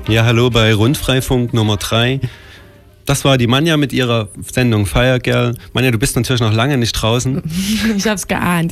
Ja, hallo bei Rundfreifunk Nummer 3. Das war die Manja mit ihrer Sendung Fire Girl. Manja, du bist natürlich noch lange nicht draußen. Ich hab's geahnt.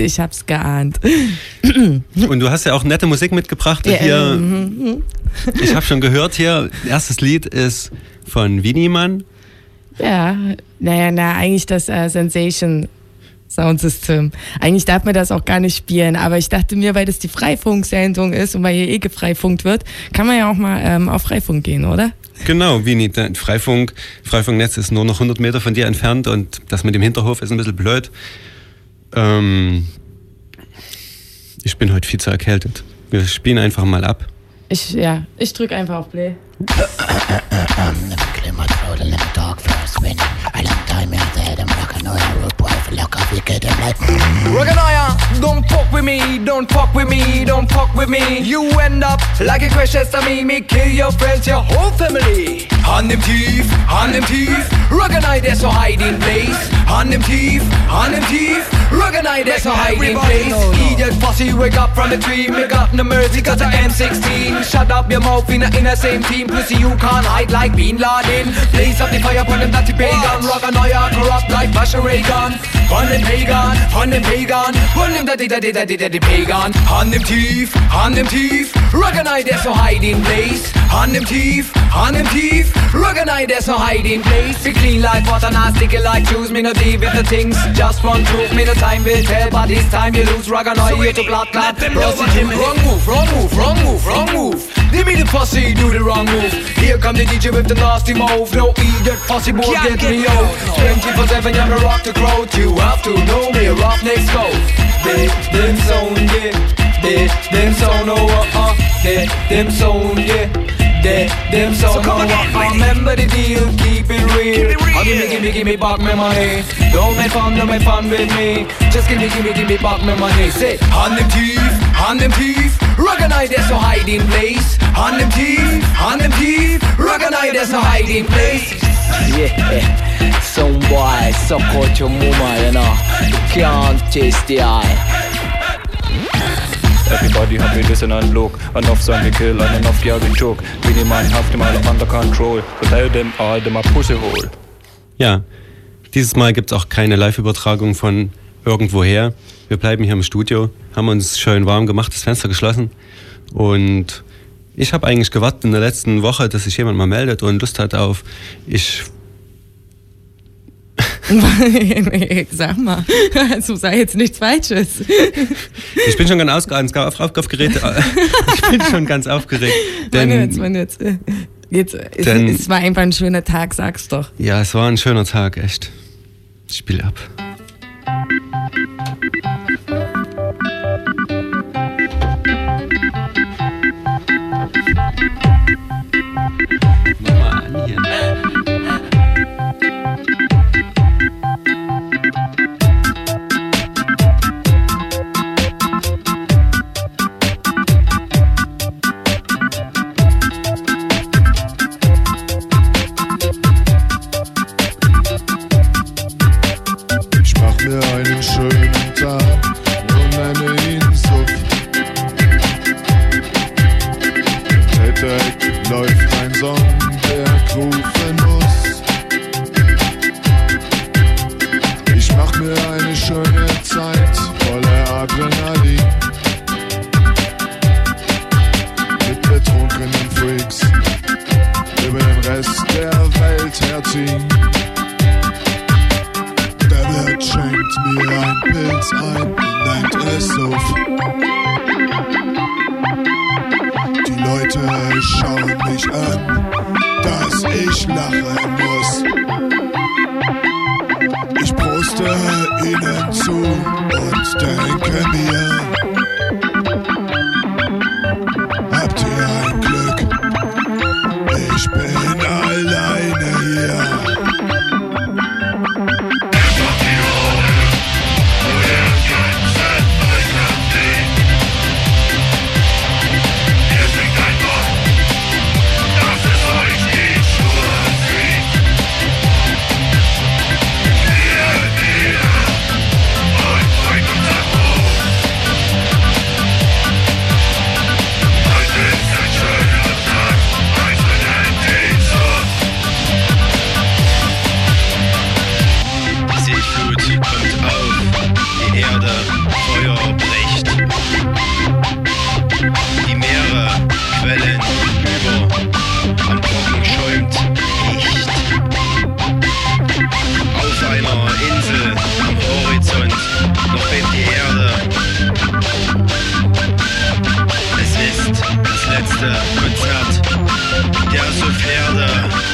Und du hast ja auch nette Musik mitgebracht. Ja, hier, ich habe schon gehört hier, erstes Lied ist von Winimann. Ja, eigentlich das Sensation Soundsystem. Eigentlich darf man das auch gar nicht spielen, aber ich dachte mir, weil das die Freifunk-Sendung ist und weil hier gefreifunkt wird, kann man ja auch mal auf Freifunk gehen, oder? Genau, Vini, Freifunknetz ist nur noch 100 Meter von dir entfernt und das mit dem Hinterhof ist ein bisschen blöd. Ich bin heute viel zu erkältet. Wir spielen einfach mal ab. Ich drück einfach auf Play. Raganoia, don't fuck with me, don't fuck with me, don't fuck with me. You end up like a crash test of me kill your friends, your whole family. Hand im Tief, Raganoia, there's no hiding place. Hand im Tief, Raganoia, there's no hiding place. Idiot pussy, wake up from the tree, make up no mercy, got the M16. Shut up your mouth in the same team, pussy you can't hide like Bin Laden. Blaze up the fire upon them dirty pagan, Raganoia corrupt like Bashar Reagan. Von dem Pagan, von dem dirty Pagan. Hand im Tief, Raganoia, there's no hiding place. Hand im Tief, Raganoia, there's no hiding place. We clean like water, now sticky like shoes. Me no deal with the things, just one truth. Me no time will tell, but this time you lose. Raganoia, you to blood clot. Wrong move. Give me the pussy, do the wrong move. Here come the DJ with the nasty move. No idiot pussy boy, get me out. 24/7, I'm a rock the crowd. You have to know me, rock next go. Them sound, yeah. Them sound, them sound, yeah. Them sound, remember the deal, keep it real. Give me back my money. Don't make fun with me. Just give me back my money. Say, hand them teeth, Raganoia, there's no hiding place. Hand them teeth, Raganoia, there's no hiding place. Yeah, some boy, suck out your mama, you know. You can't taste the eye. Everybody happy, listen and look. Enough son we kill and enough girl we choke. Really man have them all under control. So tell them all them a pussy hole. Ja, dieses Mal gibt's auch keine Live-Übertragung von irgendwoher. Wir bleiben hier im Studio, haben uns schön warm gemacht, das Fenster geschlossen. Und ich habe eigentlich gewartet in der letzten Woche, dass sich jemand mal meldet und Lust hat auf... Sag mal, also sei jetzt nichts Falsches. Ich bin schon ganz aufgeregt. Ich bin schon ganz aufgeregt. Mann, jetzt. Es war einfach ein schöner Tag, sag's doch. Ja, es war ein schöner Tag, echt. Ich spiele ab. Mach mal an hier. Einen schönen Tag und eine Insucht. Direkt läuft ein Song, der rufen muss. Ich mach mir eine schöne Zeit voller Adrenalin. Mit betrunkenen Freaks über den Rest der Welt herziehen. Schenkt mir ein Pilz ein und nennt es Suff. Die Leute schauen mich an, dass ich lachen muss. Ich proste ihnen zu und denke mir, habt ihr ein Glück? Ich bin alleine hier. Konzert der Sufflerde.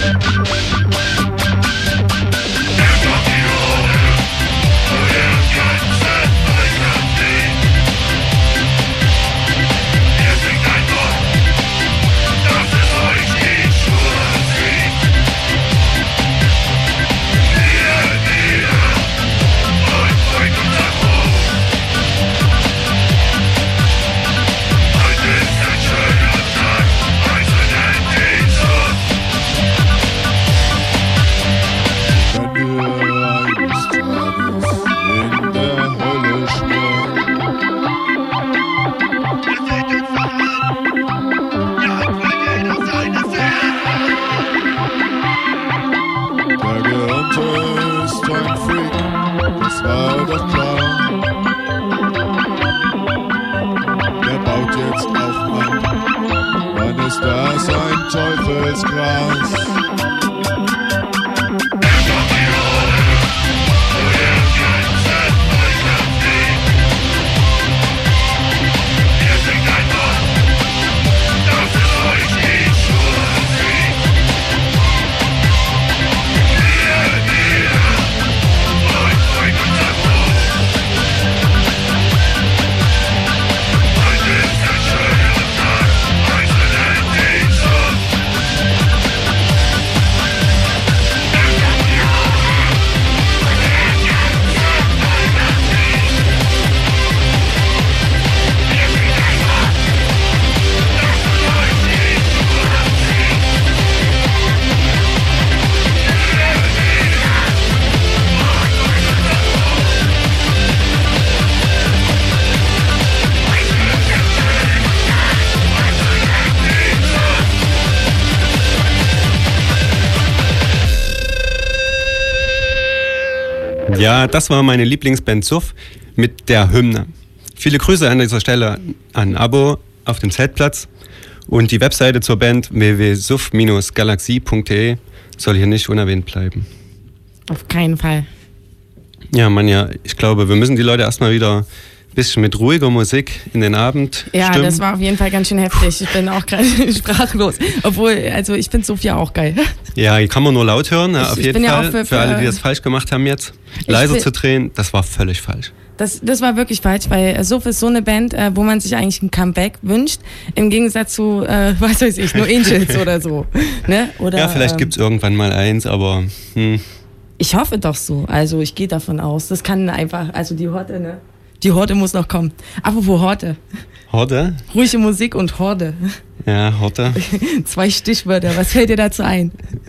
Ja, das war meine Lieblingsband Suff mit der Hymne. Viele Grüße an dieser Stelle an Abo auf dem Zeltplatz und die Webseite zur Band www.suff-galaxie.de soll hier nicht unerwähnt bleiben. Auf keinen Fall. Ja, Manja, ich glaube, wir müssen die Leute erstmal wieder ein bisschen mit ruhiger Musik in den Abend stimmen. Das war auf jeden Fall ganz schön heftig. Ich bin auch gerade sprachlos. Obwohl, also ich finde Sophia auch geil. Ja, die kann man nur laut hören, auf jeden Fall. Ja für alle, die das falsch gemacht haben jetzt. Leiser zu drehen, das war völlig falsch. Das war wirklich falsch, weil Suff ist so eine Band, wo man sich eigentlich ein Comeback wünscht, im Gegensatz zu, was weiß ich, nur Angels oder so. Ne? Oder, ja, vielleicht gibt es irgendwann mal eins, aber... Ich hoffe doch so, also ich gehe davon aus. Das kann einfach, also die Horte, ne? Die Horte muss noch kommen. Apropos Horte. Horte? Ruhige Musik und Horde. Ja, Horte. 2 Stichwörter, was fällt dir dazu ein?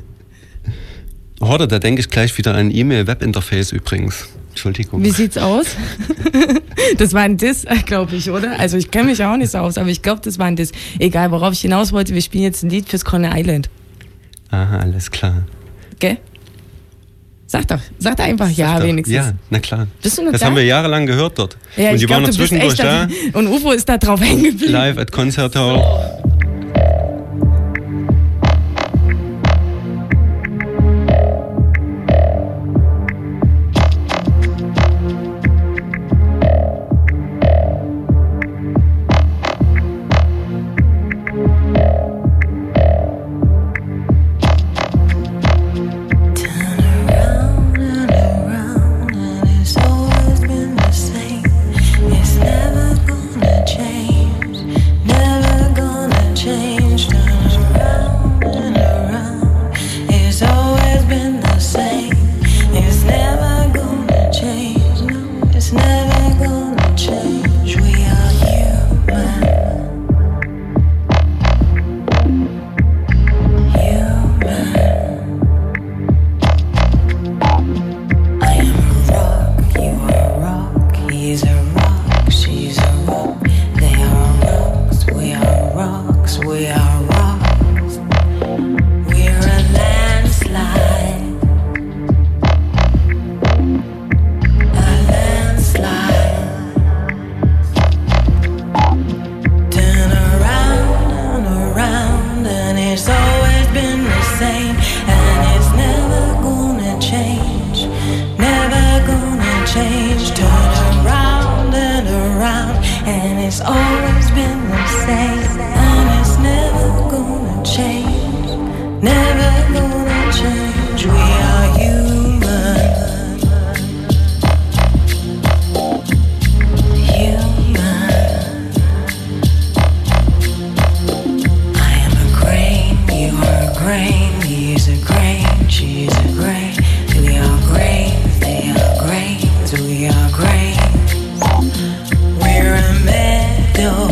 Horde, da denke ich gleich wieder an E-Mail-Web-Interface übrigens. Entschuldigung. Wie sieht's aus? Das war ein Diss, glaube ich, oder? Also ich kenne mich auch nicht so aus, aber ich glaube, das war ein Diss. Egal, worauf ich hinaus wollte, wir spielen jetzt ein Lied fürs Coney Island. Aha, alles klar. Gell? Sag doch einfach ja wenigstens. Ja, na klar. Bist du noch das da? haben wir jahrelang gehört dort. Ja, und die waren noch zwischendurch da. Und UFO ist da drauf hängen geblieben. Live at Concert Hall. It's always been the same, and it's never going never gonna change. We are human. Human. I am a grain, you are a grain, he is a grain, she is a grain. We are grains, they are grains, we are grains. We're a meadow.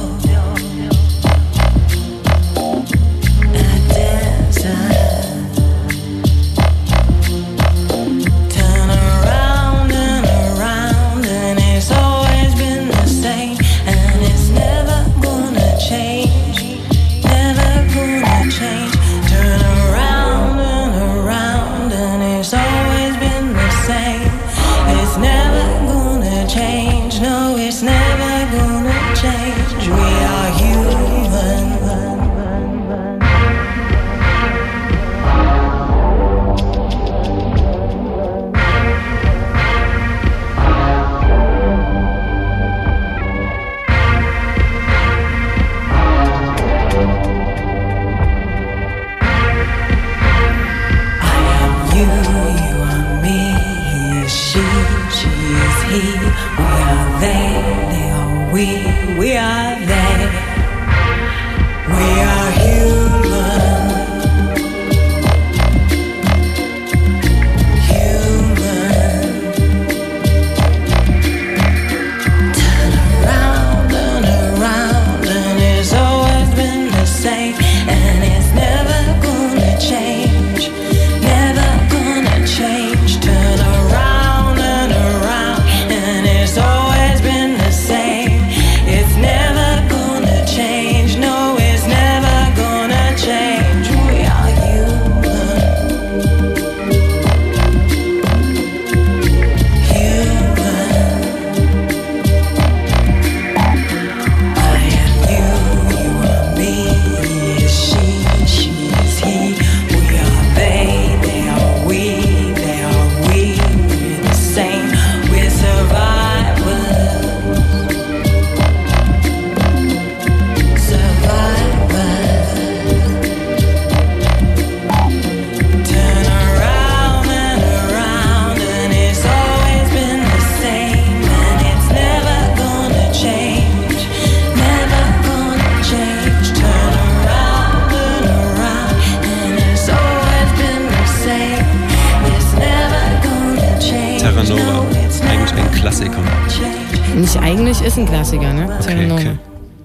Ist ein Klassiker, ne? Okay.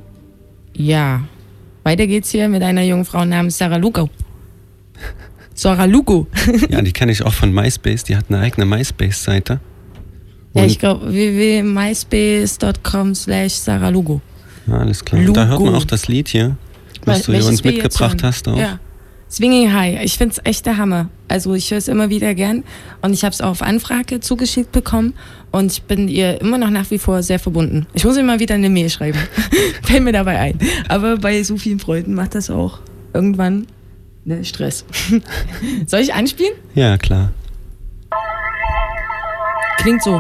Ja. Weiter geht's hier mit einer jungen Frau namens Sarah Lugo. Sarah Lugo. Ja, die kenne ich auch von MySpace. Die hat eine eigene MySpace-Seite. Ja, ich glaube www.myspace.com/Sarah Lugo. Ja, alles klar. Und da hört man auch das Lied hier, was du hier uns mitgebracht hast. Auch. Ja. Swinging High. Ich finde es echt der Hammer. Also ich höre es immer wieder gern und ich habe es auch auf Anfrage zugeschickt bekommen und ich bin ihr immer noch nach wie vor sehr verbunden. Ich muss ihr mal wieder eine Mail schreiben. Fällt mir dabei ein. Aber bei so vielen Freunden macht das auch irgendwann Stress. Soll ich anspielen? Ja, klar. Klingt so.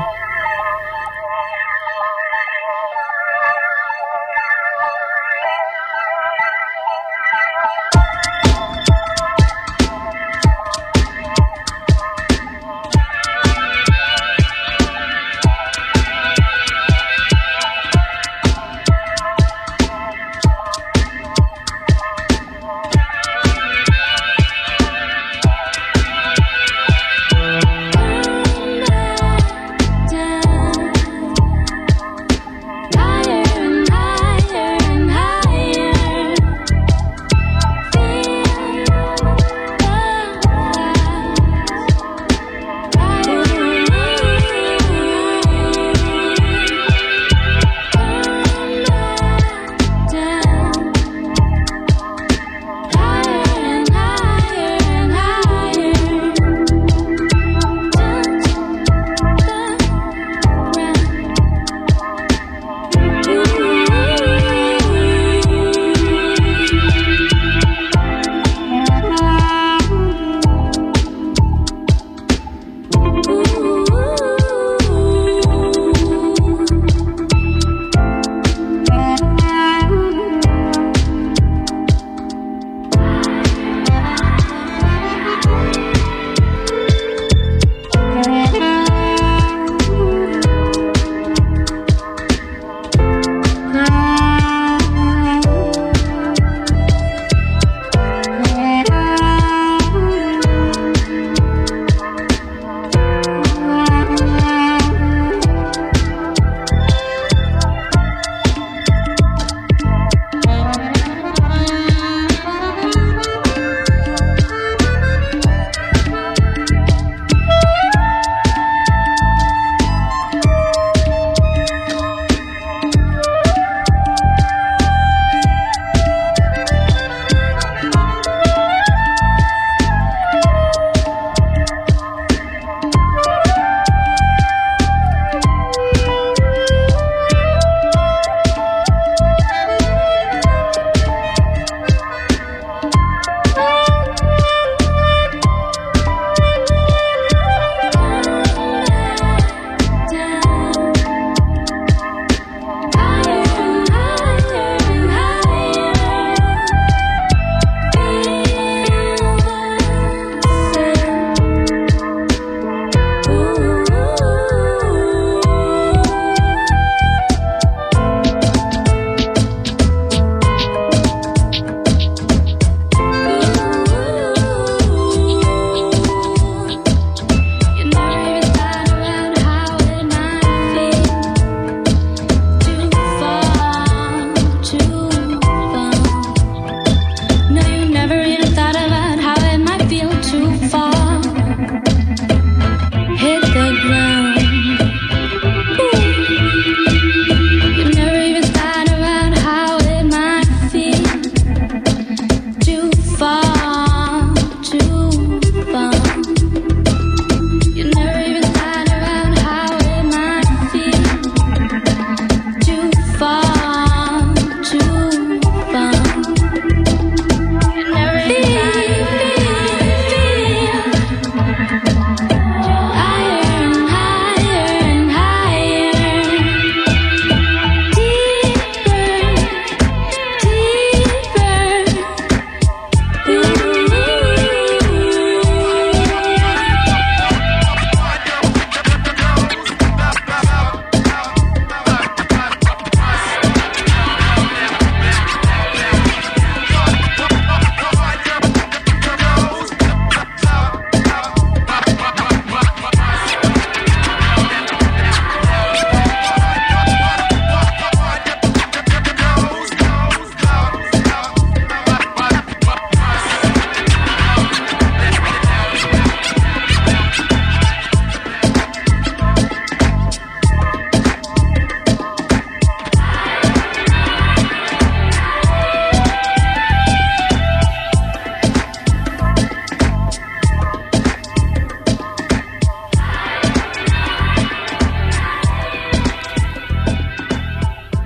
Down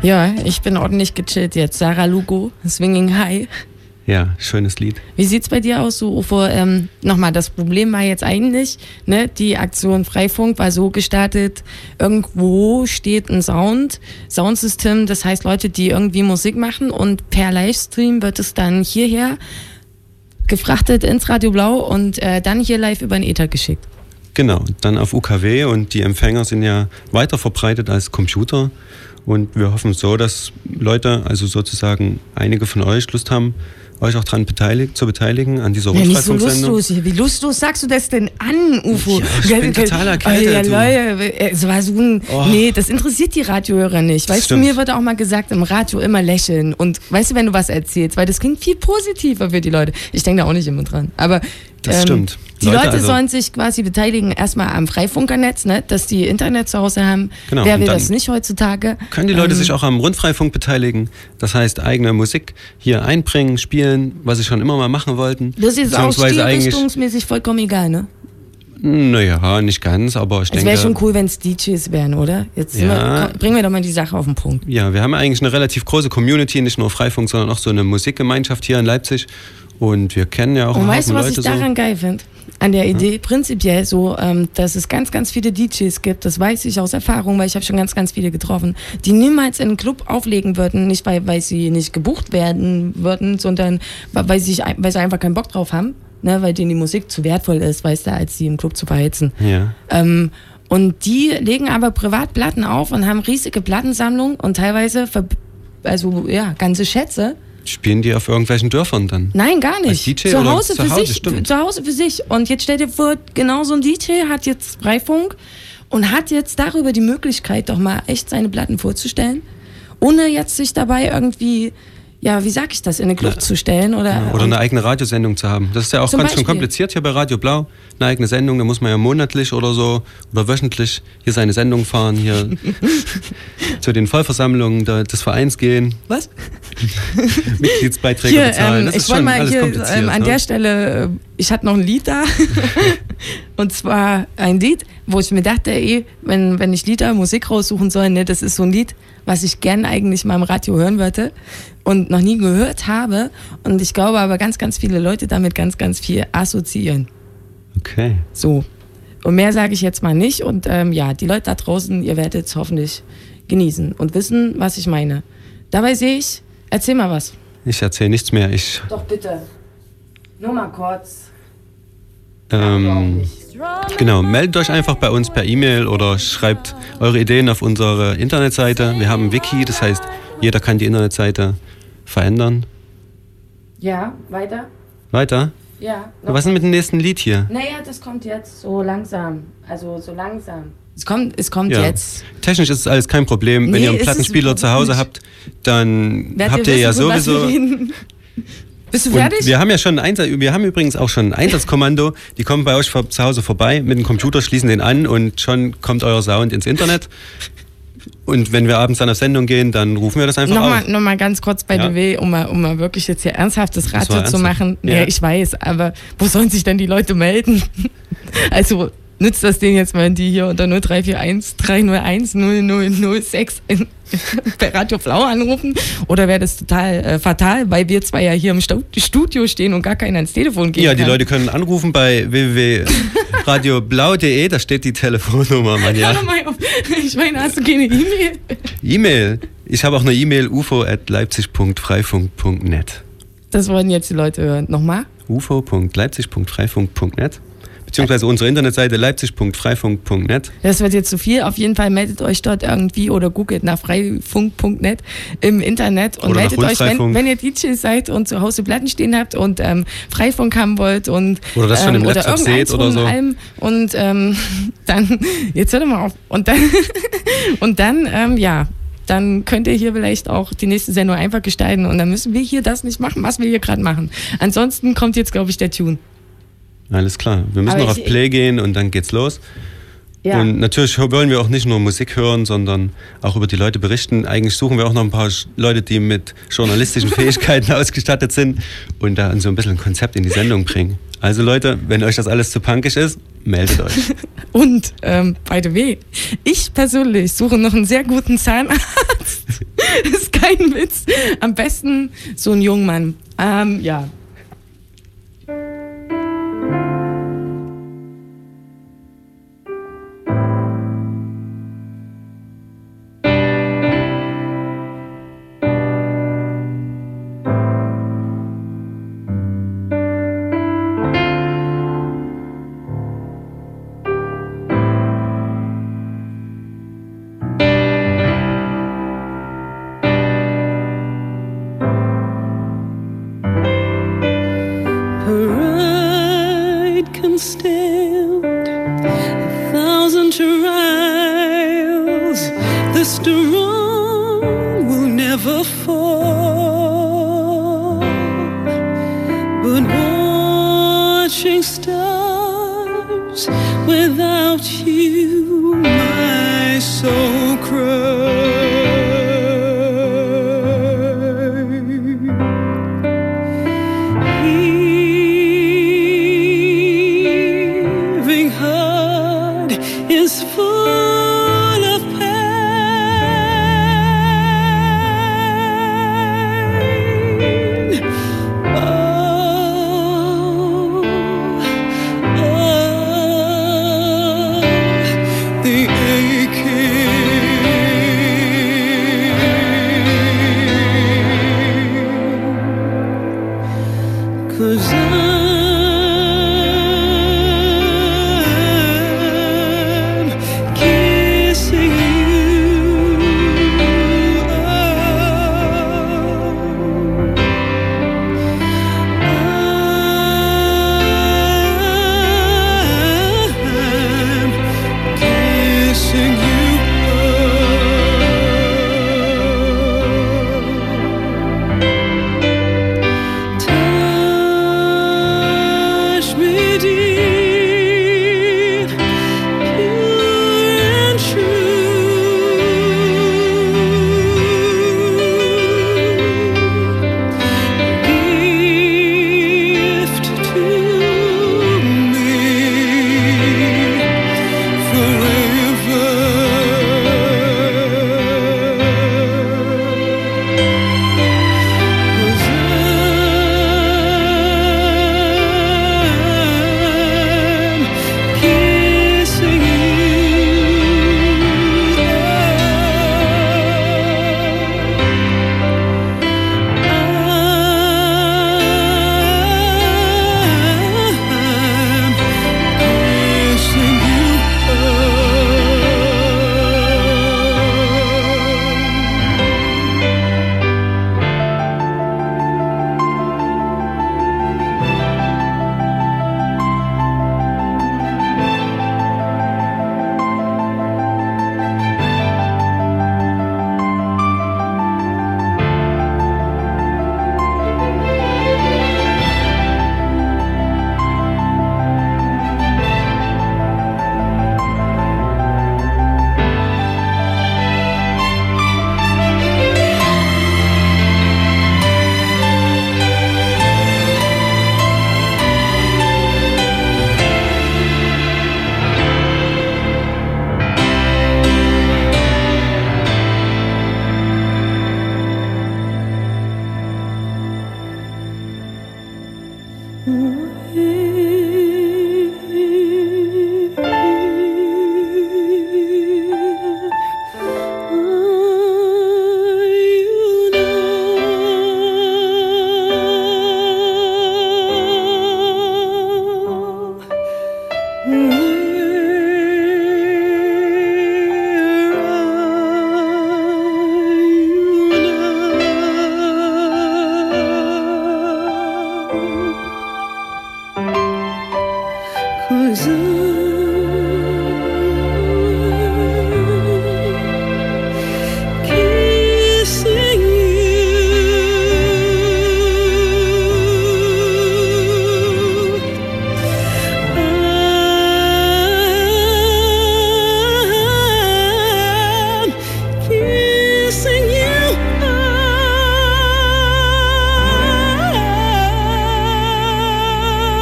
Ja, ich bin ordentlich gechillt jetzt. Sarah Lugo, Swinging High. Ja, schönes Lied. Wie sieht's bei dir aus, so Ufo? Nochmal, das Problem war jetzt eigentlich, ne, die Aktion Freifunk war so gestartet, irgendwo steht ein Soundsystem, das heißt Leute, die irgendwie Musik machen und per Livestream wird es dann hierher gefrachtet ins Radio Blau und dann hier live über den Äther geschickt. Genau, dann auf UKW und die Empfänger sind ja weiter verbreitet als Computer und wir hoffen so, dass Leute, also sozusagen einige von euch Lust haben, euch auch daran zu beteiligen an dieser Rundfreifunksendung. Nicht so lustlos. Wie lustlos sagst du das denn an, Ufo? Ja, ich bin total erkältet. Nee, das interessiert die Radiohörer nicht. Weißt du, mir wird auch mal gesagt, im Radio immer lächeln. Und weißt du, wenn du was erzählst, weil das klingt viel positiver für die Leute. Ich denke da auch nicht immer dran. Aber das stimmt. Die Leute sollen sich quasi beteiligen, erstmal am Freifunkernetz, ne, dass die Internet zu Hause haben. Genau, wer will das nicht heutzutage? Können die Leute sich auch am Rundfreifunk beteiligen? Das heißt, eigene Musik hier einbringen, spielen, was sie schon immer mal machen wollten. Das ist auch stilrichtungsmäßig vollkommen egal, ne? Naja, nicht ganz, aber ich denke... Es wäre schon cool, wenn es DJs wären, oder? Jetzt bringen wir doch mal die Sache auf den Punkt. Ja, wir haben eigentlich eine relativ große Community, nicht nur Freifunk, sondern auch so eine Musikgemeinschaft hier in Leipzig. Und wir kennen ja auch und weißt du, was Leute ich daran geil finde? An der Idee prinzipiell so, dass es ganz, ganz viele DJs gibt, das weiß ich aus Erfahrung, weil ich habe schon ganz, ganz viele getroffen, die niemals in einen Club auflegen würden, nicht weil sie nicht gebucht werden würden, sondern weil sie einfach keinen Bock drauf haben, ne, weil denen die Musik zu wertvoll ist, weißt du, als sie im Club zu verheizen. Ja. Und die legen aber privat Platten auf und haben riesige Plattensammlungen und teilweise ganze Schätze. Spielen die auf irgendwelchen Dörfern dann? Nein, gar nicht. Als DJ zu Hause oder für sich. Stimmt. Zu Hause für sich. Und jetzt stell dir vor, genau so ein DJ hat jetzt Freifunk und hat jetzt darüber die Möglichkeit, doch mal echt seine Platten vorzustellen, ohne jetzt sich dabei irgendwie, ja, wie sag ich das, in eine Kluft zu stellen. Oder eine eigene Radiosendung zu haben. Das ist ja auch ganz schön kompliziert hier bei Radio Blau. Eine eigene Sendung, da muss man ja monatlich oder so oder wöchentlich hier seine Sendung fahren, hier zu den Vollversammlungen des Vereins gehen. Was? Mitgliedsbeiträge bezahlen. Das ich ist schon mal alles hier, kompliziert. an der Stelle, ich hatte noch ein Lied da. Und zwar ein Lied, wo ich mir dachte, wenn ich Lieder, Musik raussuchen soll, ne, das ist so ein Lied, was ich gern eigentlich mal im Radio hören würde und noch nie gehört habe. Und ich glaube aber ganz, ganz viele Leute damit ganz, ganz viel assoziieren. Okay. So. Und mehr sage ich jetzt mal nicht. Und die Leute da draußen, ihr werdet es hoffentlich genießen und wissen, was ich meine. Dabei sehe ich, erzähl mal was. Ich erzähle nichts mehr. Doch bitte. Nur mal kurz. Genau, meldet euch einfach bei uns per E-Mail oder schreibt eure Ideen auf unsere Internetseite. Wir haben ein Wiki, das heißt, jeder kann die Internetseite verändern. Ja, weiter? Weiter? Ja. Was ist denn mit dem nächsten Lied hier? Naja, das kommt jetzt so langsam. Also so langsam. Es kommt jetzt. Technisch ist es alles kein Problem. Wenn ihr einen Plattenspieler zu Hause habt, dann habt ihr ja sowieso... Bist du fertig? Und wir haben übrigens auch schon ein Einsatzkommando. Die kommen bei euch zu Hause vorbei mit dem Computer, schließen den an und schon kommt euer Sound ins Internet. Und wenn wir abends dann auf Sendung gehen, dann rufen wir das einfach auf. Nochmal ganz kurz bei DW, um mal wirklich jetzt hier ernsthaftes Radio zu machen. Ja, ich weiß, aber wo sollen sich denn die Leute melden? Also nützt das denen jetzt, wenn die hier unter 0341 301 0006 bei Radio Blau anrufen? Oder wäre das total fatal, weil wir zwei ja hier im Studio stehen und gar keiner ans Telefon gehen kann? Die Leute können anrufen bei www.radioblau.de, da steht die Telefonnummer. Ich meine, hast du keine E-Mail? E-Mail? Ich habe auch eine E-Mail, ufo@leipzig.freifunk.net. Das wollen jetzt die Leute hören. Nochmal? ufo.leipzig.freifunk.net. Beziehungsweise unsere Internetseite leipzig.freifunk.net. Das wird jetzt zu viel. Auf jeden Fall meldet euch dort irgendwie oder googelt nach freifunk.net im Internet und meldet euch, wenn ihr DJ seid und zu Hause Platten stehen habt und Freifunk haben wollt und oder das schon im Laptop seht oder so. Und dann, jetzt hört mal auf. Und dann, dann könnt ihr hier vielleicht auch die nächste Sendung einfach gestalten und dann müssen wir hier das nicht machen, was wir hier gerade machen. Ansonsten kommt jetzt, glaube ich, der Tune. Alles klar. Wir müssen noch auf Play gehen und dann geht's los. Ja. Und natürlich wollen wir auch nicht nur Musik hören, sondern auch über die Leute berichten. Eigentlich suchen wir auch noch ein paar Leute, die mit journalistischen Fähigkeiten ausgestattet sind und da so ein bisschen ein Konzept in die Sendung bringen. Also Leute, wenn euch das alles zu punkig ist, meldet euch. Und by the way, ich persönlich suche noch einen sehr guten Zahnarzt. Das ist kein Witz. Am besten so ein Jungmann. Ja.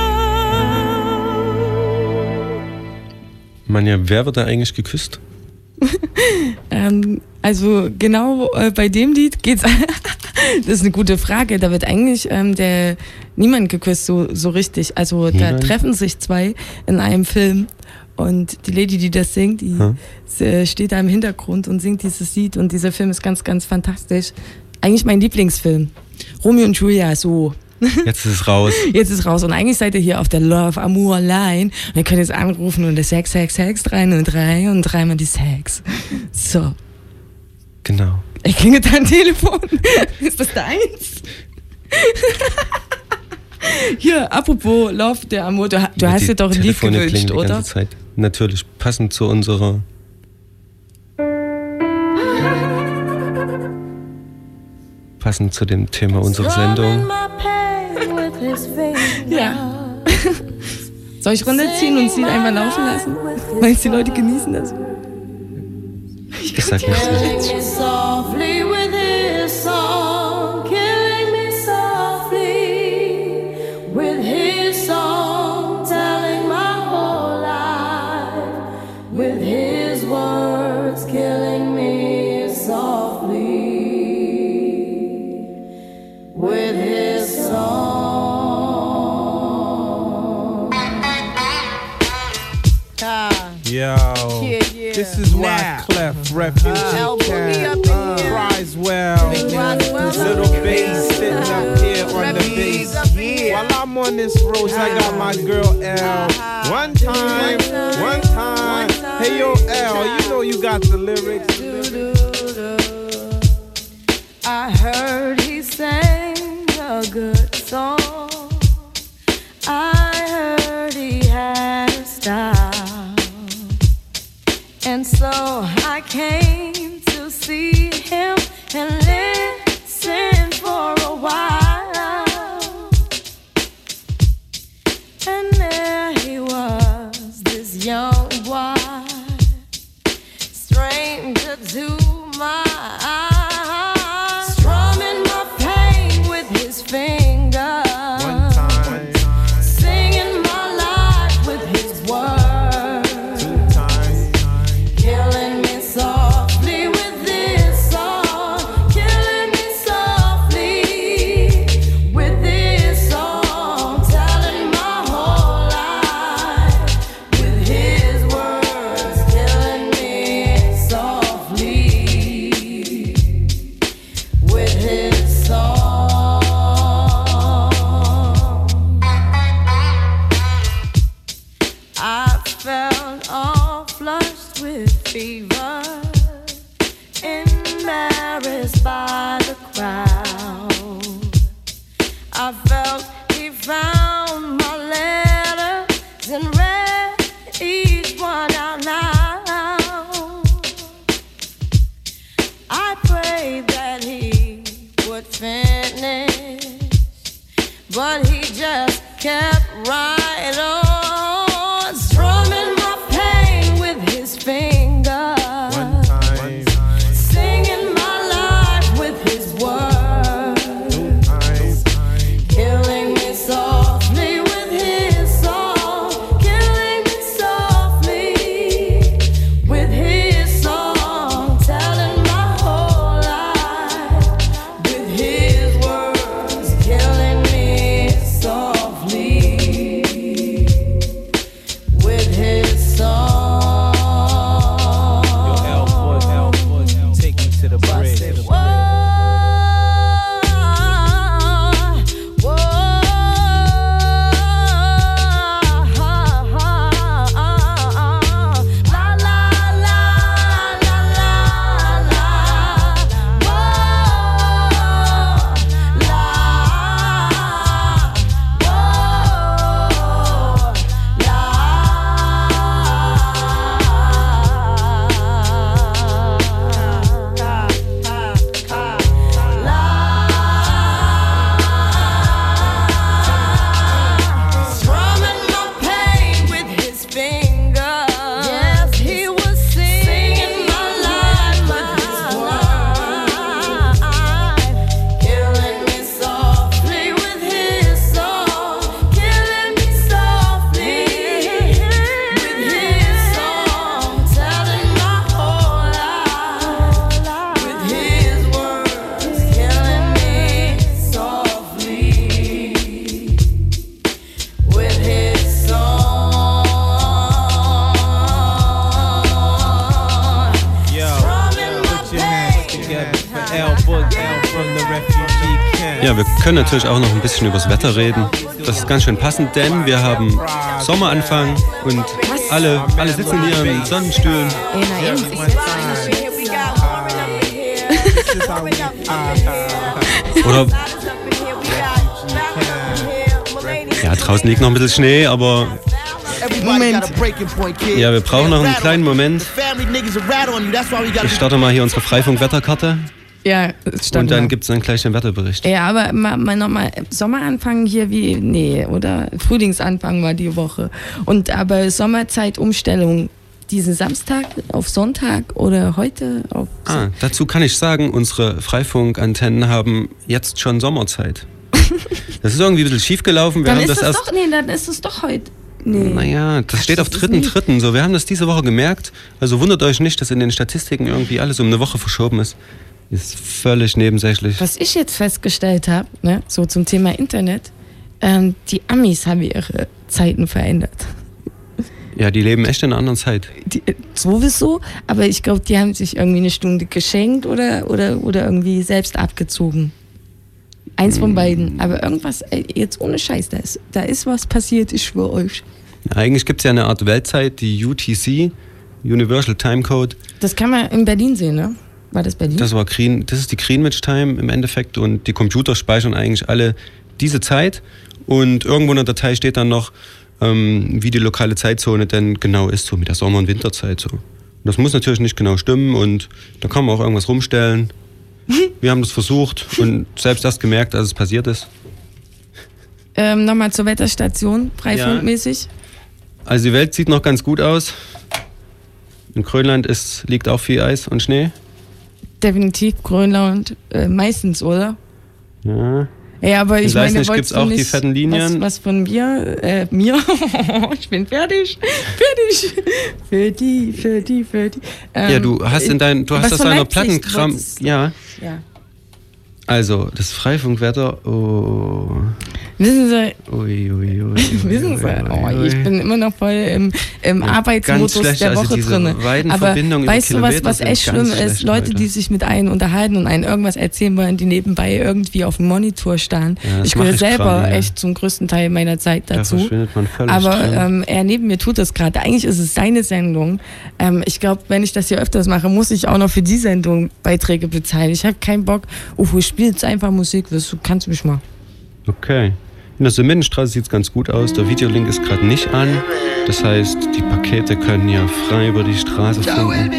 Manja, wer wird da eigentlich geküsst? Also genau bei dem Lied geht's. Das ist eine gute Frage. Da wird eigentlich niemand geküsst so richtig. Also da treffen sich zwei in einem Film und die Lady, die das singt, die steht da im Hintergrund und singt dieses Lied und dieser Film ist ganz, ganz fantastisch. Eigentlich mein Lieblingsfilm. Romeo und Julia, so. Jetzt ist es raus. Jetzt ist es raus. Und eigentlich seid ihr hier auf der Love Amour Line. Und ihr könnt jetzt anrufen und das Sex, 303 und dreimal die Sex. So. Genau. Ich klingelt dein Telefon. Ist das deins? Hier, apropos Love der Amour. Du hast dir doch ein Lied gewünscht, oder? Die ganze Zeit. Natürlich, passend zu unserer... Passend zu dem Thema unserer Sendung. Ja. Soll ich runterziehen und sie einfach laufen lassen? Meinst du, die Leute genießen das? Ich sag nichts. Yo, this is why Clef Refuge cries well. Little bass sitting up here on the bass. While I'm on this road, I got my girl L. One time. Hey yo L, you know you got the lyrics. I heard he sang a good song. I heard he had a style. And so I came to see him and listen for a while. And there he was, this young boy, stranger to my eyes, strumming my pain with his fingers. One time. Singing my life with his words. Two times. Killing me softly with this song. Killing me softly with this song. Telling my whole life with his words. Killing me softly with his song. I felt all flushed with fever, embarrassed by the crowd. I felt he found my letters and read each one out loud. I prayed that he would finish, but he just kept right on, strumming my pain with his fingers. One time. Singing my life with his words. Two times. Killing me softly with his song. Killing me softly with his song. Telling my whole life with his words. Killing me softly. Ja, wir können natürlich auch noch ein bisschen über das Wetter reden. Das ist ganz schön passend, denn wir haben Sommeranfang und alle sitzen in ihren Sonnenstühlen. Oder ja, draußen liegt noch ein bisschen Schnee, aber Moment. Ja, wir brauchen noch einen kleinen Moment. Ich starte mal hier unsere Freifunk-Wetterkarte. Ja, und dann gibt es dann gleich den Wetterbericht. Ja, aber mal nochmal, Sommeranfang hier oder Frühlingsanfang war die Woche. Und aber Sommerzeitumstellung diesen Samstag auf Sonntag oder heute auf dazu kann ich sagen, unsere Freifunkantennen haben jetzt schon Sommerzeit. Das ist irgendwie ein bisschen schief gelaufen. Dann ist es doch heute. Nee. Naja, das steht auf 3.3. So, wir haben das diese Woche gemerkt. Also wundert euch nicht, dass in den Statistiken irgendwie alles um eine Woche verschoben ist. Ist völlig nebensächlich. Was ich jetzt festgestellt habe, ne, so zum Thema Internet, die Amis haben ihre Zeiten verändert. Ja, die leben echt in einer anderen Zeit. Sowieso, aber ich glaube, die haben sich irgendwie eine Stunde geschenkt oder irgendwie selbst abgezogen. Eins von beiden. Aber irgendwas, jetzt ohne Scheiß, da ist was passiert, ich schwöre euch. Eigentlich gibt es ja eine Art Weltzeit, die UTC, Universal Time Code. Das kann man in Berlin sehen, ne? War das Berlin? Das ist die Greenwich Time im Endeffekt und die Computer speichern eigentlich alle diese Zeit und irgendwo in der Datei steht dann noch, wie die lokale Zeitzone denn genau ist, so mit der Sommer- und Winterzeit. So. Und das muss natürlich nicht genau stimmen und da kann man auch irgendwas rumstellen. Wir haben das versucht und selbst das gemerkt, als es passiert ist. Nochmal zur Wetterstation, freifunkmäßig. Ja. Also die Welt sieht noch ganz gut aus. In Grönland liegt auch viel Eis und Schnee. Definitiv Grönland, meistens, oder? Ja. Ja, aber ich meine, gibt es auch die fetten Linien. Was von mir? Ich bin fertig. Für die. Ja, du hast aus deiner Plattenkram. Ja. Also, das Freifunkwetter. Oh. Wissen Sie, ich bin immer noch voll im Arbeitsmodus der Woche drin. Aber weißt du, was echt schlimm ist? Leute, die sich mit einem unterhalten und einen irgendwas erzählen wollen, die nebenbei irgendwie auf dem Monitor starren. Ja, ich gehöre selber echt zum größten Teil meiner Zeit dazu. Aber er neben mir tut das gerade. Eigentlich ist es seine Sendung. Ich glaube, wenn ich das hier öfters mache, muss ich auch noch für die Sendung Beiträge bezahlen. Ich habe keinen Bock. Ich spiele jetzt einfach Musik. Du kannst mich mal. Okay. In der Sementenstraße sieht es ganz gut aus. Der Videolink ist gerade nicht an. Das heißt, die Pakete können ja frei über die Straße funken.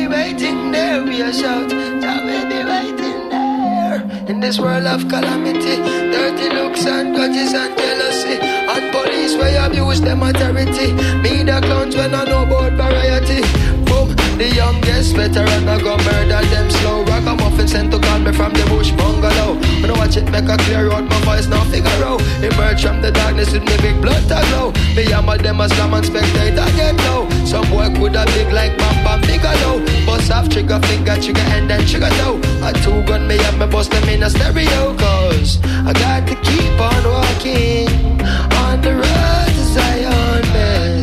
In this world of calamity, dirty looks and grudges and jealousy, and police where abuse them authority, media clowns when I know about variety. Boom, the youngest veteran I go murder them slow. Ragamuffin sent to call me from the bush bungalow. When I watch it make a clear out, my voice now figure out. Emerge from the darkness with me big blood to glow. Me hammer them a slam and spectate I get low. Some boy could have big like Mamba Bigelow. Bust off trigger finger, trigger and then trigger toe. A two gun me up, me bust them in a stereo. Cause I got to keep on walking on the road to Zion, man.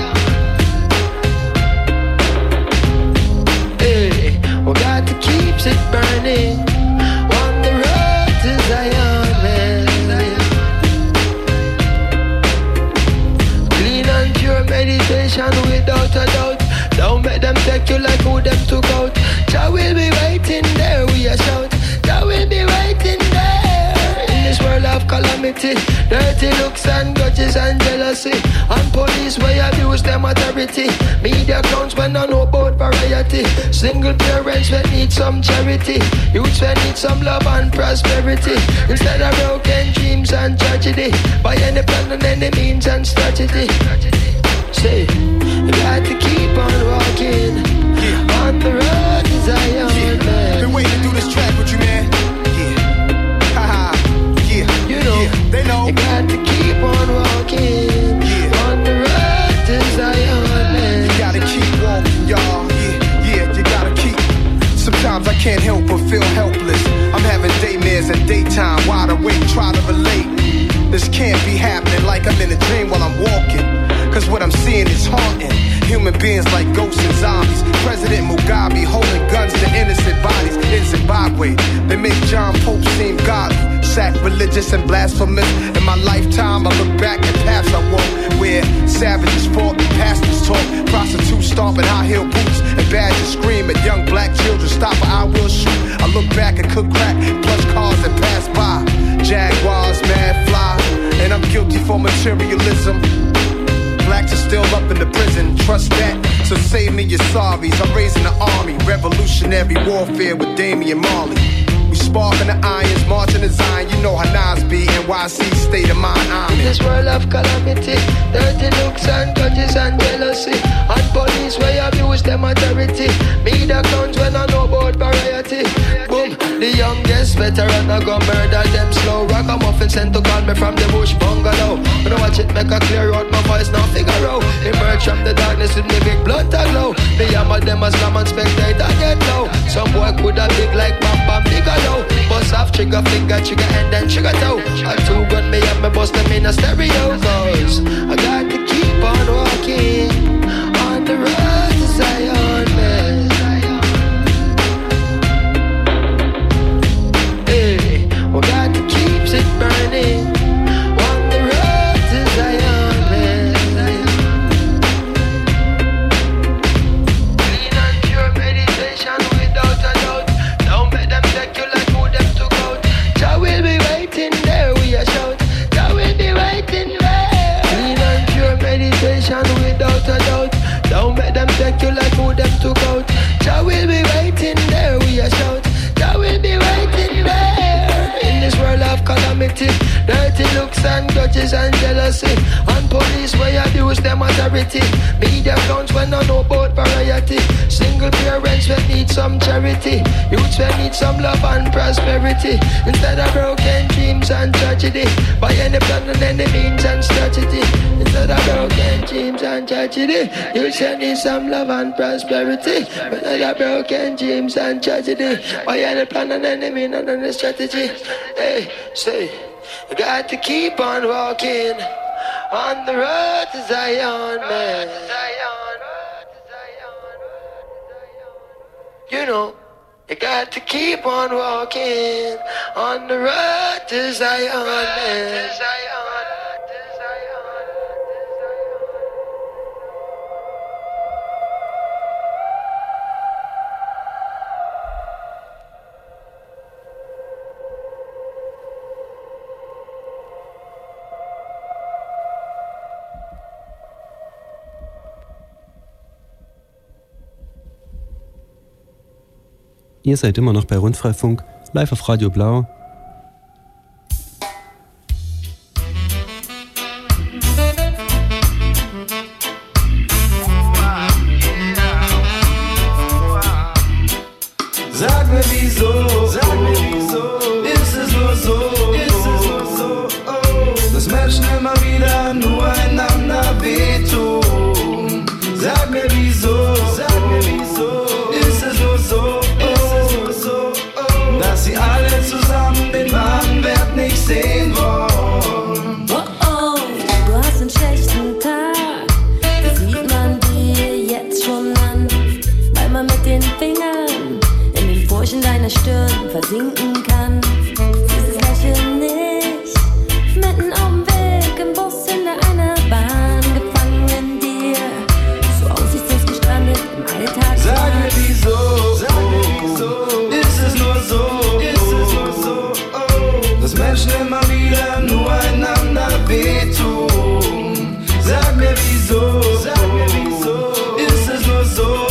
Hey, we got to keep it burning on the road to Zion, man. Clean and pure meditation without a doubt. Don't make them take you like who them took out. Jah will be waiting there, we a shout. Jah will be waiting there in this world of calamity. Dirty looks and grudges and jealousy, and police where abuse them authority. Media clowns when I know about variety. Single parents when need some charity. Youths when need some love and prosperity. Instead of broken dreams and tragedy, by any plan and any means and strategy. Say, you got to keep on walking on the road to Zion, man. Been waiting to do this track with you, man. Yeah, haha, yeah. You know, they know. You got to keep on walking on the road to Zion, man. You gotta keep walking, y'all. Yeah, you gotta keep. Sometimes I can't help but feel helpless. I'm having daymares and daytime, wide awake, try to relate. This can't be happening like I'm in a dream while I'm walking. Cause what I'm seeing is haunting. Human beings like ghosts and zombies. President Mugabe holding guns to innocent bodies in Zimbabwe. They make John Pope seem godly. sacrilegious and blasphemous. In my lifetime, I look back at paths I walk, where savages fought, pastors talk, prostitutes stomping high-heel boots, and badgers scream at young black children, stop or I will shoot. I look back and cook crack, plush cars that pass by, Jaguars, mad fly, and I'm guilty for materialism. Blacks are still up in the prison, trust that. So save me your sorries. I'm raising the army, revolutionary warfare with Damian Marley. We sparking the irons, marching the Zion. You know how Nas be, NYC, state of mind. I'm in this world of calamity, dirty looks and grudges and jealousy, and police where abuse them authority. Me the clowns when I know about variety. Boom, the youngest veteran I go murder them slow. Ragamuffin sent to call me from the bush bungalow. When I watch it make a clear out, my voice now figure out. Emerge from the darkness with me big blood tag low. Me hammer them as slam and spectator get low. Some boy coulda big like Bam Bam Bigelow. Bust off trigger finger, trigger hand and trigger toe. I two gun me up, me bust them in a stereo. Cause I got to keep on walking on the road to Zion, man. Hey, we got to keep it burning on the road to Zion, man. Clean and pure meditation without a doubt. Don't let them take you like who them took out. Jah will be waiting there, we a shout. Jah will be waiting there. Clean and pure meditation without a doubt. Don't let them take you like who them took out. Jah will be waiting there, we a shout. Jah will be waiting there. In this world of calamity, dirty looks and grudges and jealousy, and police where abuse them authority. Media clowns when I know about variety. Single parents when need some charity. Youths when need some love and prosperity. Instead of broken dreams and tragedy, by any plan and any means and strategy. Instead of broken dreams and tragedy, youths when need some love and prosperity. Instead of broken dreams and tragedy, by any plan and any means and any strategy. Hey, say, you got to keep on walking on the road to Zion, man. You know, you got to keep on walking on the road to Zion, man. Ihr seid immer noch bei Rundfreifunk, live auf Radio Blau. Sag mir wieso, ist es nur so, dass Menschen immer wieder nur einander wehtun. Sag mir wieso, ist es nur so, dass sie alle zusammen den wahren Wert nicht sehen wollen. Oh oh, du hast einen schlechten Tag, das sieht man dir jetzt schon an, weil man mit den Fingern in den Furchen deiner Stirn versinken kann. Dieses Lächeln nicht, mitten auf dem Weg, im Bus, hinter einer Bahn, gefangen in dir, so aussichtslos gestrandet im Alltag. Sag mir wieso, ist es nur so, dass Menschen immer wieder nur einander wehtun. Sag mir wieso, ist es nur so,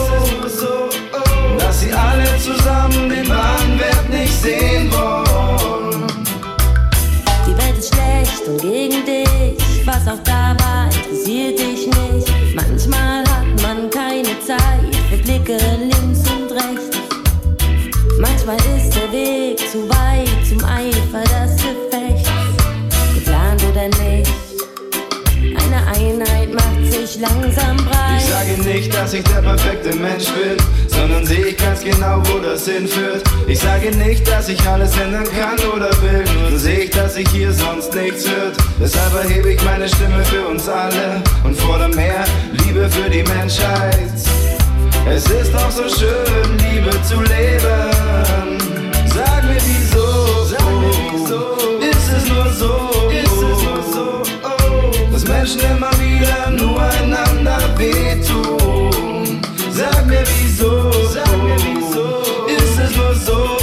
dass sie alle zusammen den wahren Wert nicht sehen wollen. Die Welt ist schlecht und gegen dich, was auch da war, interessiert dich nicht. Manchmal hat man keine Zeit für Blicke links und rechts. Manchmal ist der Weg zu weit zum Eifer des Gefechts. Geplant oder nicht, eine Einheit macht sich langsam breit. Ich sage nicht, dass ich der perfekte Mensch bin, sondern sehe ich ganz genau, wo das hinführt. Ich sage nicht, dass ich alles ändern kann oder will, nur sehe ich, dass sich hier sonst nichts wird. Deshalb erhebe ich meine Stimme für uns alle und fordere mehr Liebe für die Menschheit. Es ist doch so schön, Liebe zu leben. Sag mir wieso, ist es nur so, dass Menschen immer wieder nur einander wehtun. Sag mir wieso, ist es nur so,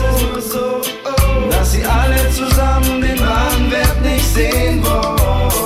dass sie alle zusammen den wahren Wert nicht sehen wollen.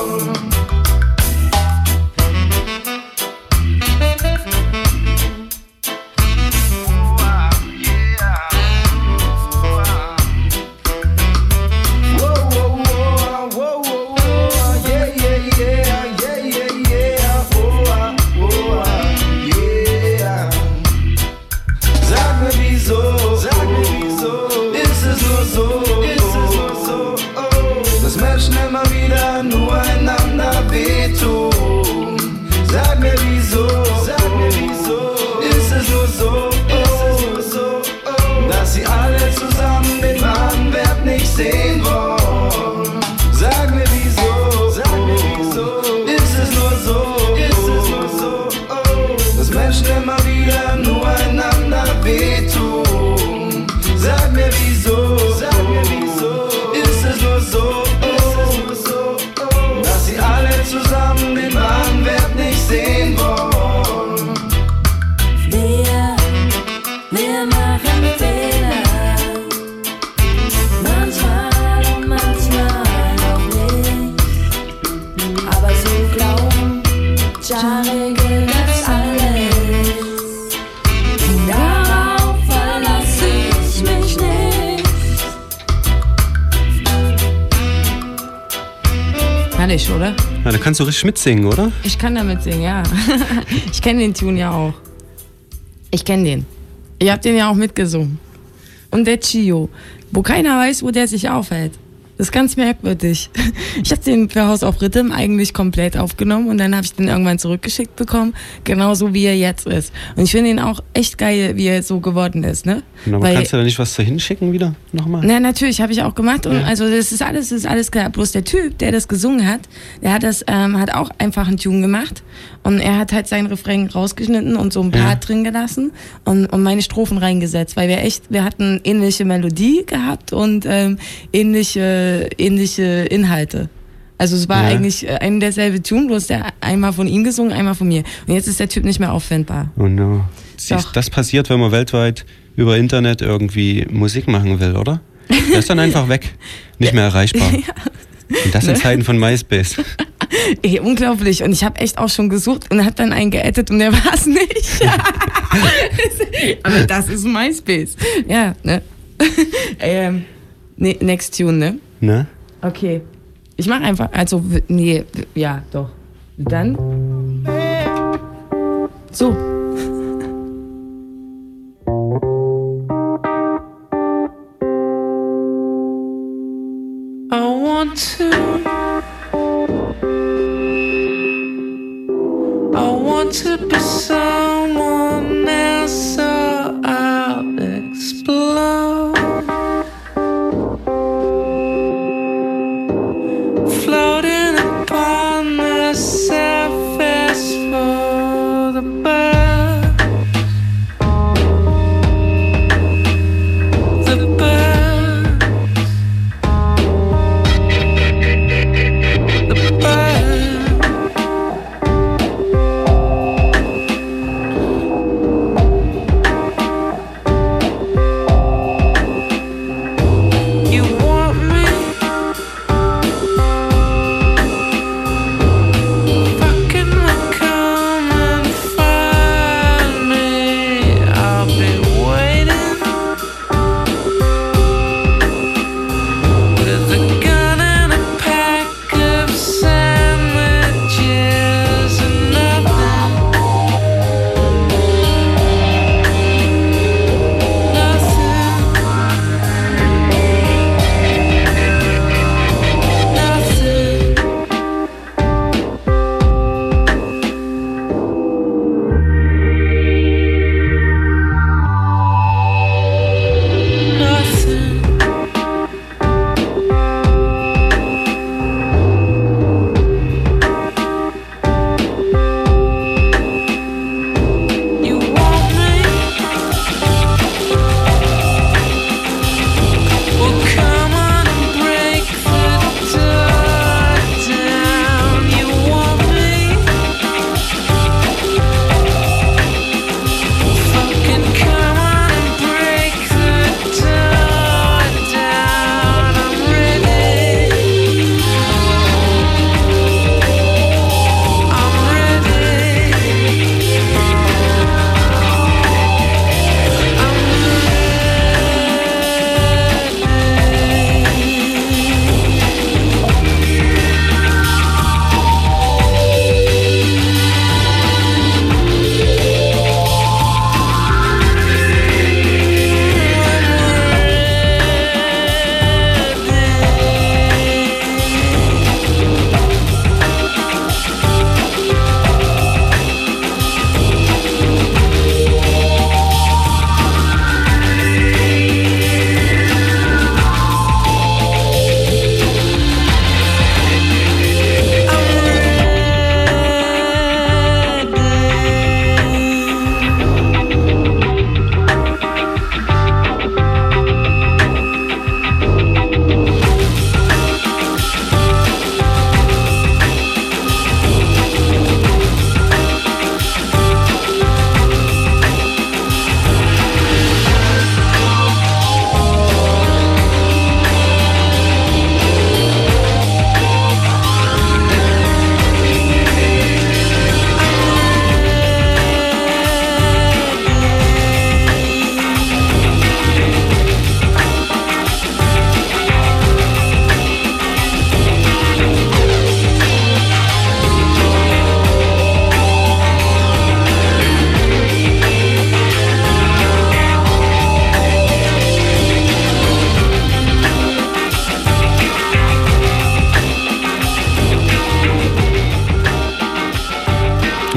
Sehen wollen. Sag mir wieso, ist es nur so, dass Menschen immer wieder nur einander wehtun. Sag mir wieso, ist es nur so, dass sie alle zusammen den wahren Wert nicht sehen wollen. Wir machen Fehler. Regel das alles. Darauf verlasse ich mich nicht. Herrlich, oder? Ja, da kannst du richtig mitsingen, oder? Ich kann damit singen, ja. Ich kenne den Tune ja auch. Ich kenne den. Ich habe den ja auch mitgesungen. Und der Chio, wo keiner weiß, wo der sich aufhält. Das ist ganz merkwürdig. Ich habe den für House of Rhythm eigentlich komplett aufgenommen und dann habe ich den irgendwann zurückgeschickt bekommen, genauso wie er jetzt ist. Und ich finde ihn auch echt geil, wie er so geworden ist, ne? Aber kannst du da nicht was da hinschicken wieder? Nochmal? Na, natürlich, habe ich auch gemacht. Und also das ist alles klar. Bloß der Typ, der das gesungen hat, der hat das hat auch einfach einen Tune gemacht. Und er hat halt seinen Refrain rausgeschnitten und so ein Part drin gelassen und meine Strophen reingesetzt, weil wir hatten ähnliche Melodie gehabt und ähnliche Inhalte. Also es war eigentlich ein derselbe Tune, bloß der einmal von ihm gesungen, einmal von mir. Und jetzt ist der Typ nicht mehr auffindbar. Oh no. Das passiert, wenn man weltweit über Internet irgendwie Musik machen will, oder? Der ist dann einfach weg. Nicht mehr erreichbar. Und das in Zeiten von MySpace. Ey, unglaublich. Und ich habe echt auch schon gesucht und habe dann einen geaddet und der war es nicht. Aber das ist MySpace. Ja, ne? Next Tune, ne? Ne? Okay. Ich mach einfach, also, nee, ja, doch. Dann. So. I want to be someone else, so I'll explode. Floating upon the surface for the bird. The bird. The bird.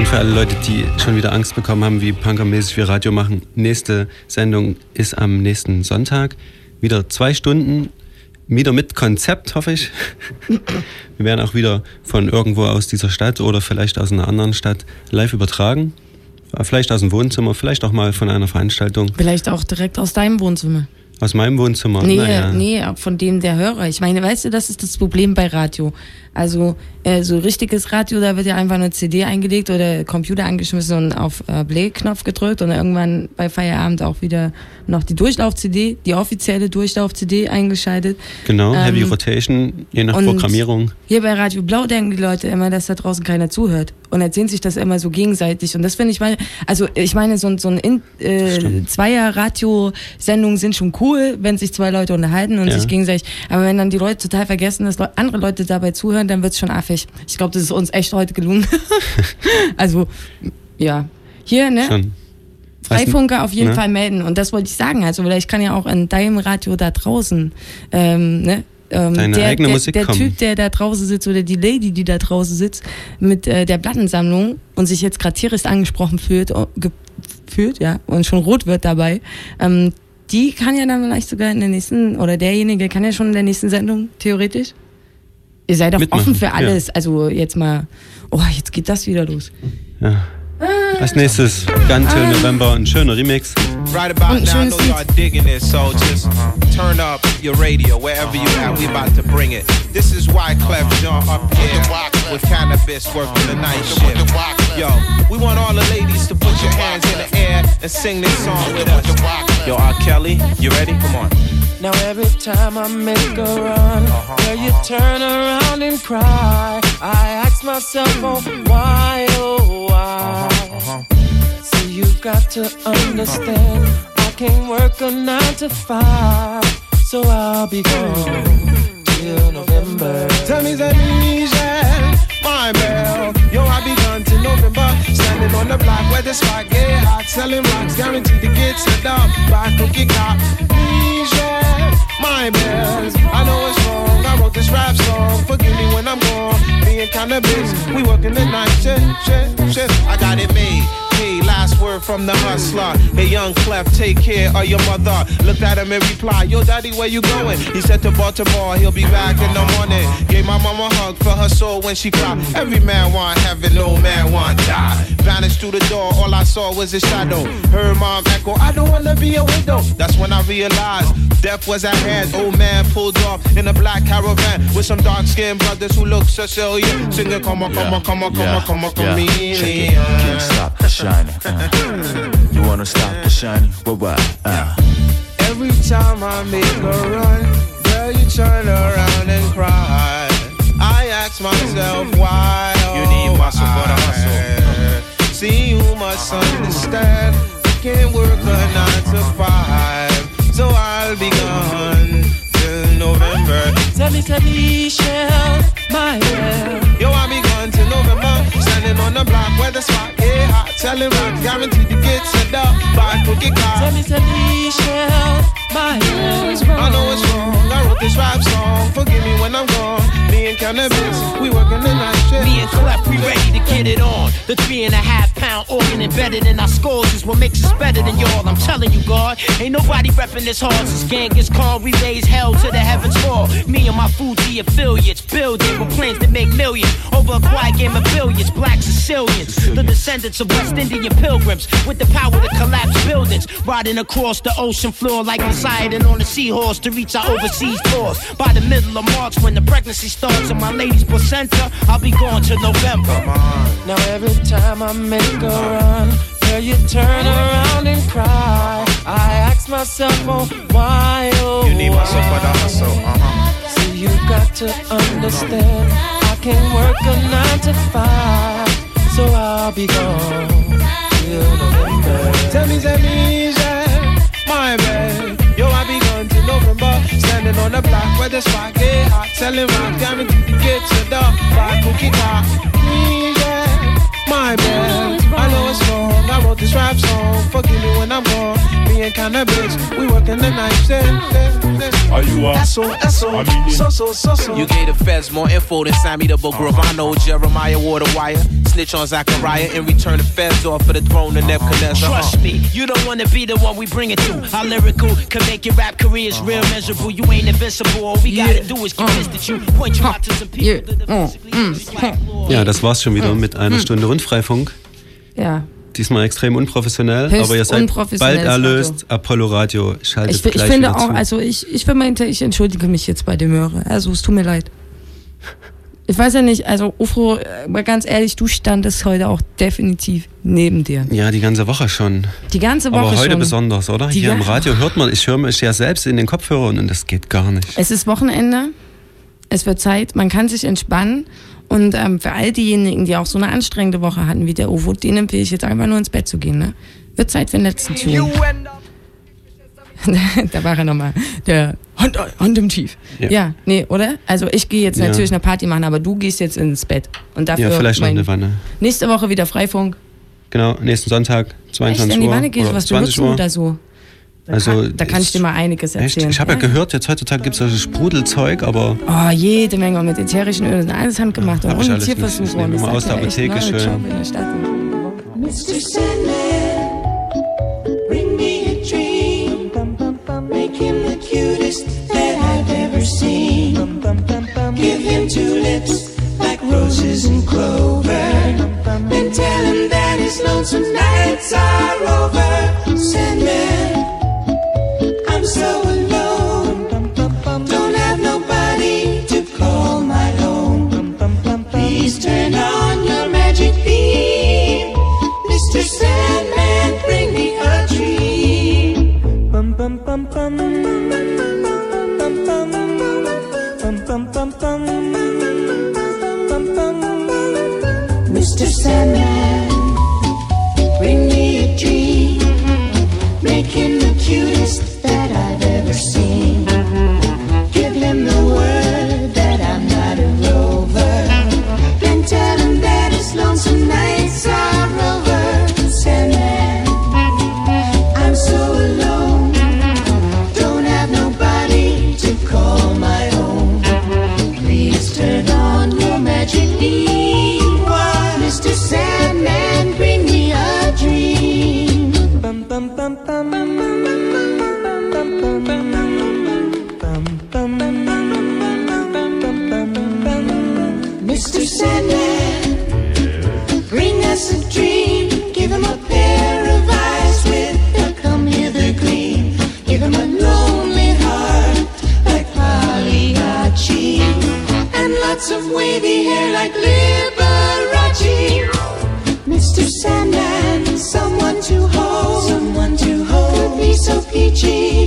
Und für alle Leute, die schon wieder Angst bekommen haben, wie punkermäßig wir Radio machen, nächste Sendung ist am nächsten Sonntag. Wieder 2 Stunden, wieder mit Konzept, hoffe ich. Wir werden auch wieder von irgendwo aus dieser Stadt oder vielleicht aus einer anderen Stadt live übertragen. Vielleicht aus dem Wohnzimmer, vielleicht auch mal von einer Veranstaltung. Vielleicht auch direkt aus deinem Wohnzimmer. Aus meinem Wohnzimmer? Nee, von dem der Hörer. Ich meine, weißt du, das ist das Problem bei Radio. Also so richtiges Radio, da wird ja einfach eine CD eingelegt oder Computer angeschmissen und auf Play-Knopf gedrückt und irgendwann bei Feierabend auch wieder noch die Durchlauf-CD, die offizielle Durchlauf-CD eingeschaltet. Genau, Heavy Rotation, je nach Programmierung. Hier bei Radio Blau denken die Leute immer, dass da draußen keiner zuhört und erzählen sich das immer so gegenseitig und das finde ich mal, also ich meine so ein Zweier-Radio-Sendungen sind schon cool, wenn sich 2 Leute unterhalten und sich gegenseitig, aber wenn dann die Leute total vergessen, dass andere Leute dabei zuhören, dann wird es schon affig. Ich glaube, das ist uns echt heute gelungen. Also, ja. Hier, ne? Schon. Freifunker auf jeden Fall melden. Und das wollte ich sagen. Also, vielleicht kann ja auch in deinem Radio da draußen, ne? Deine eigene Musik der kommen. Typ, der da draußen sitzt oder die Lady, die da draußen sitzt mit der Plattensammlung und sich jetzt gerade tierisch angesprochen fühlt, ja, und schon rot wird dabei, die kann ja dann vielleicht sogar in der nächsten, oder derjenige kann ja schon in der nächsten Sendung, theoretisch. Ihr seid doch offen für alles. Ja. Also jetzt mal, jetzt geht das wieder los. Ja. Als nächstes Gun Till November, ein schöner Remix. Right about now, I know y'all digging this, so just turn up your radio wherever you at. We about to bring it. This is Wyclef Jean up here with Cannabis working the night shift. Yo, we want all the ladies to put your hands in the air and sing this song with us. Yo, R. Kelly, you ready? Come on. Now every time I make a run, girl, you turn around and cry. I ask myself, why, oh, why? So you've got to understand, I can't work a 9 to 5, so I'll be gone till November. Tell me that my bell. Yo, I be gone till November. Standing on the block where the spot get hot, selling rocks, guaranteed to get set up by Cookie Cop. My bells, I know it's wrong. I wrote this rap song. Forgive me when I'm gone. Being cannabis, we working the night shift. I got it made. Hey, last word from the hustler. Hey, young Clef, take care of your mother. Looked at him and replied, yo, daddy, where you going? He said to Baltimore, he'll be back in the morning. Gave my mama a hug for her soul when she cried. Every man want heaven, no man want die. Vanished through the door, all I saw was a shadow. Heard mom echo, I don't wanna be a widow. That's when I realized death was at hand. Old man pulled off in a black caravan with some dark-skinned brothers who look Sicilian. Singing, come on, chameleon. Can't stop the shining. You wanna stop the shining? Why? Every time I make a run, girl, you turn around and cry. I ask myself why. You need muscle for the hustle. See, you must understand, I can't work a 9 to 5, so I'll be gone till November. Tell me, shell, my hair. Yo, I'll be gone till November. Standing on the block where the spot get hot, selling rocks, guaranteed to get set up by Cookie Cop. Tell me, shell, my hair is wrong. I know it's wrong. I wrote this rap song. Forgive me when I'm gone. Me and Cannabis, we working the night shift. Me and Clef, we ready to get it on. The 3.5 pound organ embedded in our skulls is what makes us better than y'all. I'm telling you, God, ain't nobody repping this hard since Genghis Khan. We raise hell to the heavens fall. Me and my Fuji affiliates building with plans to make millions over a quiet game of billions. Black Sicilians, the descendants of West Indian pilgrims with the power to collapse buildings, riding across the ocean floor like Poseidon on a seahorse to reach our overseas tours. By the middle of March, when the pregnancy starts and my lady's placenta, I'll be gone till November. Now every time I make a run, girl, you turn around and cry. I ask myself, why, oh, you need muscle for the hustle. So you got to understand, I can't work a 9 to 5, so I'll be gone till November. Tell me, my bad. Yo, I be gone till November. Standing on the block where the spot get hot, selling rock, guaranteed to get set up by Cookie Cop. My bad, I know it's wrong. I wrote this rap song. Forgive me when I'm gone. Me playing kind of bitch. We working the night shift. Are you a so? You gave the feds more info than Sammy the Gravano, Jeremiah Waterwire. Snitch on Zachariah and return the feds off for the throne of Nebuchadnezzar. Trust me, you don't wanna be the one we bring it to. Our lyrical can make your rap careers real miserable. You ain't invincible. All we gotta do is convince that you point you out to some people. Ja, das war's schon wieder mit einer Stunde Rundfreifunk. Ja. Diesmal extrem unprofessionell, Höchst aber ihr seid bald erlöst. Radio. Apollo Radio schaltet ich gleich finde wieder auch, zu. also ich entschuldige mich jetzt bei dem Hörer. Also es tut mir leid. Ich weiß ja nicht, also Ufro, ganz ehrlich, du standest heute auch definitiv neben dir. Ja, die ganze Woche schon. Die ganze Woche schon. Aber heute besonders, oder? Hier im Radio hört man, ich höre mich ja selbst in den Kopfhörern und das geht gar nicht. Es ist Wochenende, es wird Zeit, man kann sich entspannen. Und für all diejenigen, die auch so eine anstrengende Woche hatten wie der Uwe, denen empfehle ich jetzt einfach nur ins Bett zu gehen. Ne? Wird Zeit für den letzten Tune. Da war er nochmal. Der Hand im Tief. Ja, nee, oder? Also ich gehe jetzt natürlich eine Party machen, aber du gehst jetzt ins Bett. Und dafür vielleicht noch eine Wanne. Nächste Woche wieder Freifunk. Genau, nächsten Sonntag, 22 Uhr. In die Wanne gehst, was benutzt du da so? Also, da kann ich dir mal einiges erzählen. Ich habe ja gehört, jetzt heutzutage gibt es solches Sprudelzeug, aber... Oh, jede Menge mit ätherischen Ölen, alles handgemacht. Und ohne Tierversuch. Ich nehme mal aus der Apotheke schön. Mr. Sandman, bring me a dream. Make him the cutest that I've ever seen. Give him 2 lips like roses and clover. Then tell him that his lonesome nights are over. Sandman, I'm so alone. Don't have nobody to call my own. Please turn on your magic beam. Mr. Sandman, bring me a dream. Bum bum bum bum bum bum bum bum bum bum. Mr. Sandman, bring me a dream. Make him the cutest that I've ever seen. Give him the word that I'm not a rover. Then tell him that his lonesome nights are over. Sandman, I'm so alone. Don't have nobody to call my own. Please turn on your magic beam. Mr. Sandman, bring me a dream. Bum bum bum bum bum bum bum bum. Mr. Sandman, bring us a dream. Give him a pair of eyes with a come hither gleam. Give him a lonely heart like Pagliacci, and lots of wavy hair like Liberace. Mr. Sandman, someone to hold, could be so peachy.